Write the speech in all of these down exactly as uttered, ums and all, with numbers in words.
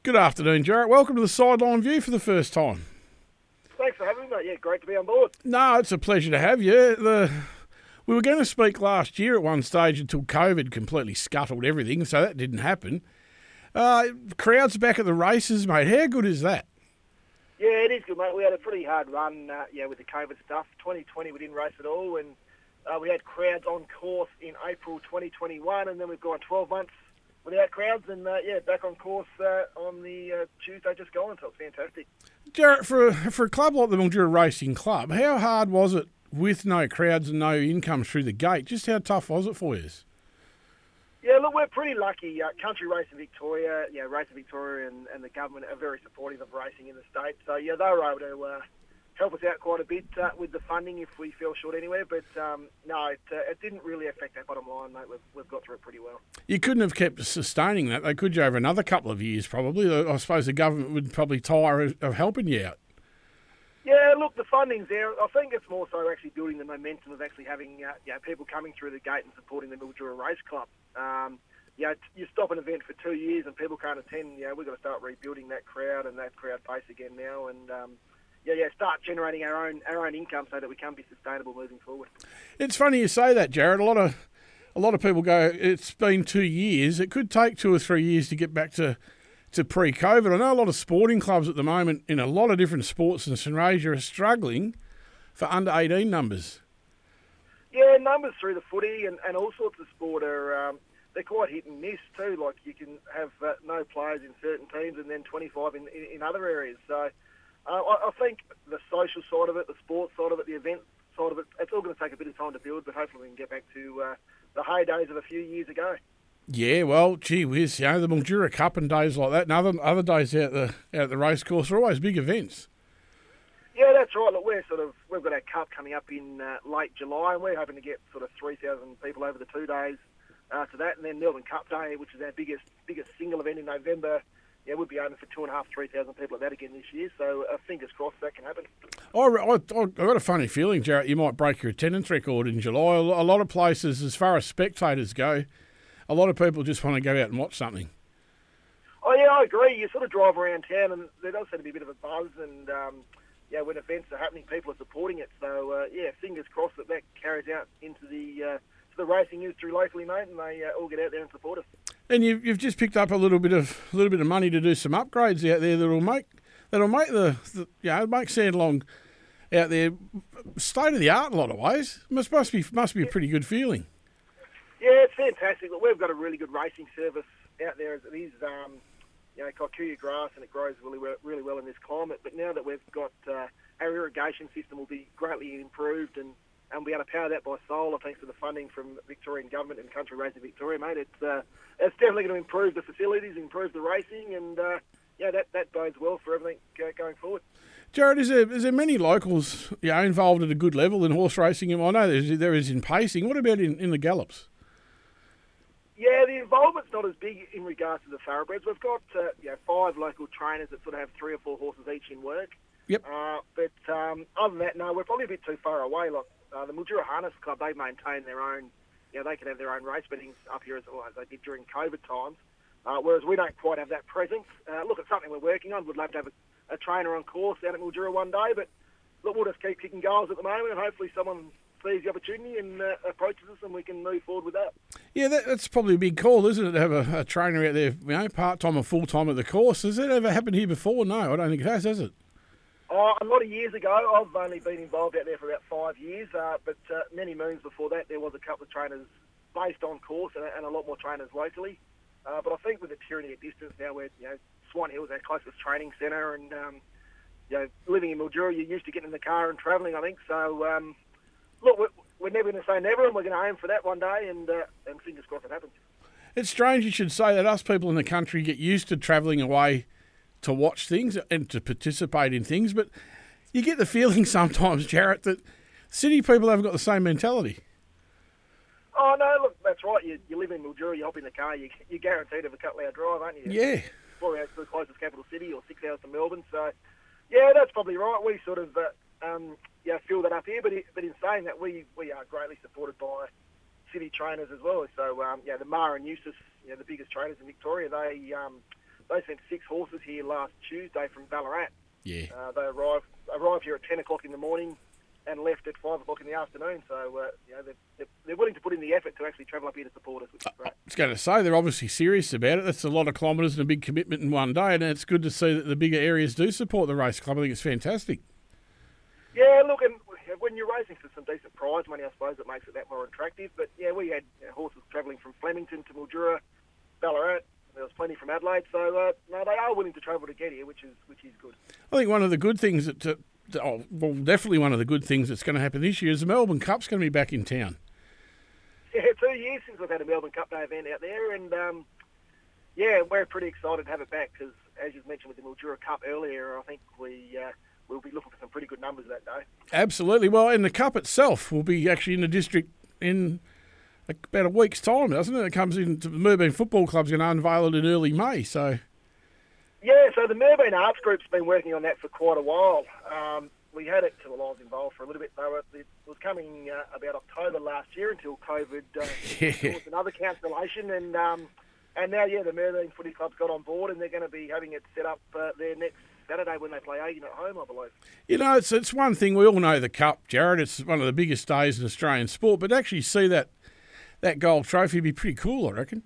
Good afternoon, Jarrett. Welcome to the Sideline View for the first time. Thanks for having me, mate. Yeah, great to be on board. No, it's a pleasure to have you. The, we were going to speak last year at one stage until COVID completely scuttled everything, so that didn't happen. Uh, crowds back at the races, mate. How good is that? Yeah, it is good, mate. We had a pretty hard run, uh, yeah, with the COVID stuff. twenty twenty we didn't race at all, and uh, we had crowds on course in April twenty twenty-one, and then we've gone twelve months without crowds, and uh, yeah, back on course uh, on the uh, Tuesday just gone, so it's fantastic. Jarrett, for a, for a club like the Mildura Racing Club, how hard was it with no crowds and no income through the gate? Just how tough was it for you? Yeah, look, we're pretty lucky. Uh, Country Racing Victoria, yeah, Racing Victoria and, and the government are very supportive of racing in the state. So, yeah, they were able to uh, help us out quite a bit uh, with the funding if we fell short anywhere. But, um, no, it, uh, it didn't really affect our bottom line, mate. We've, we've got through it pretty well. You couldn't have kept sustaining that. They could you over another couple of years, probably. I suppose the government would probably tire of helping you out. Yeah, look, the funding's there. I think it's more so actually building the momentum of actually having uh, you know, people coming through the gate and supporting the Mildura Race Club. Um, you know, you stop an event for two years and people can't attend. You know, we've got to start rebuilding that crowd and that crowd base again now, and um, yeah, yeah, start generating our own our own income so that we can be sustainable moving forward. It's funny you say that, Jarrett. A lot of a lot of people go, it's been two years. It could take two or three years to get back to. to pre-COVID. I know a lot of sporting clubs at the moment in a lot of different sports in St Rasia are struggling for under eighteen numbers. Yeah, numbers through the footy and, and all sorts of sport are um, they're quite hit and miss too. Like you can have uh, no players in certain teams and then twenty-five in, in, in other areas. So uh, I, I think the social side of it, the sports side of it, the event side of it, it's all going to take a bit of time to build, but hopefully we can get back to uh, the heydays of a few years ago. Yeah, well, gee whiz, you know, the Mildura Cup and days like that, and other, other days out the out at the race course are always big events. Yeah, that's right. Look, we're sort of we've got our cup coming up in uh, late July, and we're hoping to get sort of three thousand people over the two days uh, to that, and then Melbourne Cup Day, which is our biggest biggest single event in November. Yeah, we'll be aiming for two and a half, three thousand people at that again this year. So uh, fingers crossed that can happen. I, I, I've got a funny feeling, Jarrett, you might break your attendance record in July. A lot of places, as far as spectators go, a lot of people just want to go out and watch something. Oh, yeah, I agree. You sort of drive around town and there does seem to be a bit of a buzz and, um, yeah, when events are happening, people are supporting it. So, uh, yeah, fingers crossed that that carries out into the uh, to the racing industry locally, mate, and they uh, all get out there and support us. And you've, you've just picked up a little bit of a little bit of money to do some upgrades out there that'll make that'll make the, the you know make Sandalong out there state of the art in a lot of ways. Must must be must be a pretty good feeling. Yeah, it's fantastic. Look, we've got a really good racing service out there as it is. Um, you know, kikuyu grass, and it grows really well, really well in this climate. But now that we've got uh, our irrigation system will be greatly improved, and, and we'll be able to power that by solar thanks to the funding from Victorian Government and Country Racing Victoria, mate. It's uh, it's definitely going to improve the facilities, improve the racing, and uh, yeah, that, that bodes well for everything uh, going forward. Jarrett, is there is there many locals you know, involved at a good level in horse racing? I know there's, there is in pacing. What about in, in the gallops? Yeah, the involvement's not as big in regards to the thoroughbreds. We've got uh, you know, five local trainers that sort of have three or four horses each in work. Yep. Uh, but um, other than that, no, we're probably a bit too far away. Like uh, the Mildura Harness Club, they maintain their own. You know, they can have their own race meetings up here as well as they did during COVID times. Uh, whereas we don't quite have that presence. Uh, look, it's something we're working on. We'd love to have a, a trainer on course down at Mildura one day, but look, we'll just keep kicking goals at the moment, and hopefully someone sees the opportunity and uh, approaches us and we can move forward with that. Yeah, that, that's probably a big call, isn't it, to have a, a trainer out there, you know, part-time or full-time at the course. Has that ever happened here before? No, I don't think it has, has it? Oh, a lot of years ago, I've only been involved out there for about five years, uh, but uh, many moons before that, there was a couple of trainers based on course and, and a lot more trainers locally. Uh, but I think with the tyranny of distance now, we're, you know, Swan Hill's our closest training centre, and um, you know, living in Mildura, you're used to getting in the car and travelling, I think. So, um, look, we're, we're never going to say never, and we're going to aim for that one day, and uh, and fingers crossed it happens. It's strange you should say that. Us people in the country get used to travelling away to watch things and to participate in things, but you get the feeling sometimes, Jarrett, that city people haven't got the same mentality. Oh, no, look, that's right. You, you live in Mildura, you hop in the car, you, you're guaranteed to have a couple-hour drive, aren't you? Yeah. Four hours to the closest capital city or six hours to Melbourne. So, yeah, that's probably right. We sort of uh, um, yeah, feel that up here. But it, but in saying that, we, we are greatly supported by city trainers as well. So, um, yeah, the Mara and Eustace, you know, the biggest trainers in Victoria, they um, they sent six horses here last Tuesday from Ballarat. Yeah. Uh, they arrived arrived here at ten o'clock in the morning and left at five o'clock in the afternoon. So, uh, you know, they're, they're willing to put in the effort to actually travel up here to support us, which is great. I was going to say, they're obviously serious about it. That's a lot of kilometres and a big commitment in one day, and it's good to see that the bigger areas do support the race club. I think it's fantastic. Yeah, look, and when you're racing for some decent prize money, I suppose it makes it that more attractive. But, yeah, we had you know, horses travelling from Flemington to Mildura, Ballarat. There was plenty from Adelaide. So, uh, no, they are willing to travel to get here, which is which is good. I think one of the good things that, uh, oh, well, definitely one of the good things that's going to happen this year is the Melbourne Cup's going to be back in town. Yeah, two years since we've had a Melbourne Cup Day event out there, and um, yeah, we're pretty excited to have it back because, as you mentioned with the Mildura Cup earlier, I think we uh, we'll be looking for some pretty good numbers that day. Absolutely. Well, and the Cup itself will be actually in the district in about a week's time, doesn't it? It comes into the Mooraboon Football Club's going to unveil it in early May, so. Yeah, so the Mooraboon Arts Group's been working on that for quite a while. Um, we had it till I was involved for a little bit. Though it was coming uh, about October last year until COVID uh, Yeah. caused another cancellation, and um, and now yeah, the Mooraboon Footy Club's got on board, and they're going to be having it set up uh, there next Saturday when they play Agan at home, I believe. You know, it's it's one thing, we all know the Cup, Jared. It's one of the biggest days in Australian sport, but to actually see that that gold trophy would be pretty cool, I reckon.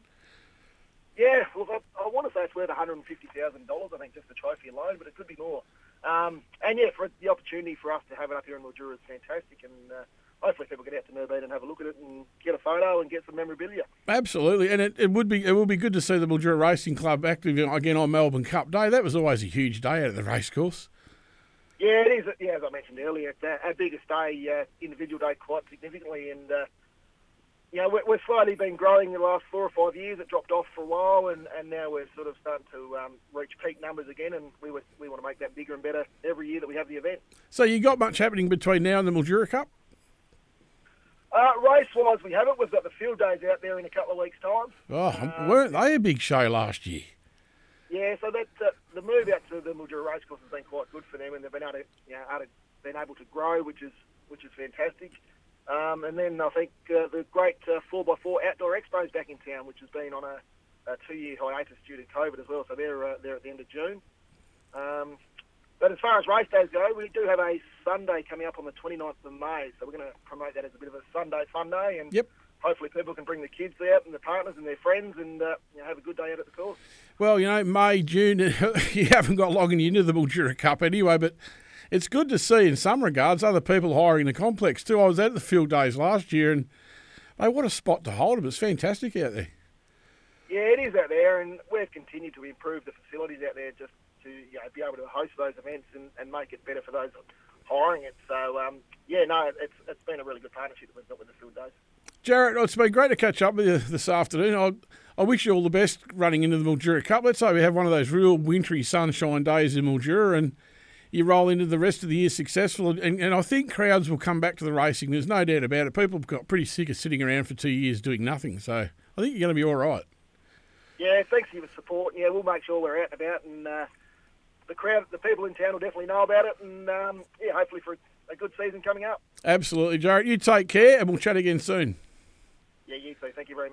Yeah, well, I, I want to say it's worth one hundred fifty thousand dollars, I think, just the trophy alone, but it could be more. Um, and, yeah, for the opportunity for us to have it up here in Mildura is fantastic, and uh, hopefully people get out to Mooraboon and have a look at it and get a photo and get some memorabilia. Absolutely, and it, it would be it would be good to see the Mildura Racing Club active again on Melbourne Cup Day. That was always a huge day out at the racecourse. Yeah, it is. Yeah, as I mentioned earlier, it's our, our biggest day, uh, individual day, quite significantly, and uh, you know, we're, we're slowly been growing the last four or five years. It dropped off for a while, and, and now we're sort of starting to um, reach peak numbers again, and we would, we want to make that bigger and better every year that we have the event. So you got much happening between now and the Mildura Cup? Uh, race-wise, we haven't. We've got the field days out there in a couple of weeks' time. Oh, uh, weren't they a big show last year? Yeah, so that uh, the move out to the Mildura Racecourse has been quite good for them, and they've been able to, you know, able to, been able to grow, which is which is fantastic. Um, and then I think uh, the great uh, four by four Outdoor Expo is back in town, which has been on a, a two-year hiatus due to COVID as well. So they're uh, they're at the end of June. Um, but as far as race days go, we do have a Sunday coming up on the twenty-ninth of May. So we're going to promote that as a bit of a Sunday fun day, and Yep. hopefully people can bring the kids out and the partners and their friends and uh, you know, have a good day out at the course. Well, you know, May, June, you haven't got long into the Mildura Cup anyway, but it's good to see in some regards other people hiring the complex too. I was at the field days last year, and mate, what a spot to hold them. It's fantastic out there. Yeah, it is out there, and we've continued to improve the facilities out there just to you know, be able to host those events and, and make it better for those hiring it. So, um, yeah, no, it's it's been a really good partnership that we've got with the field days. Jared, it's been great to catch up with you this afternoon. I, I wish you all the best running into the Mildura Cup. Let's hope we have one of those real wintry sunshine days in Mildura and you roll into the rest of the year successful. And, and I think crowds will come back to the racing. There's no doubt about it. People have got pretty sick of sitting around for two years doing nothing. So I think you're going to be all right. Yeah, thanks for your support. Yeah, we'll make sure we're out and about, and uh, the crowd, the people in town will definitely know about it. And um, yeah, hopefully for a good season coming up. Absolutely, Jared. You take care, and we'll chat again soon. Yeah, you too. Thank you very much.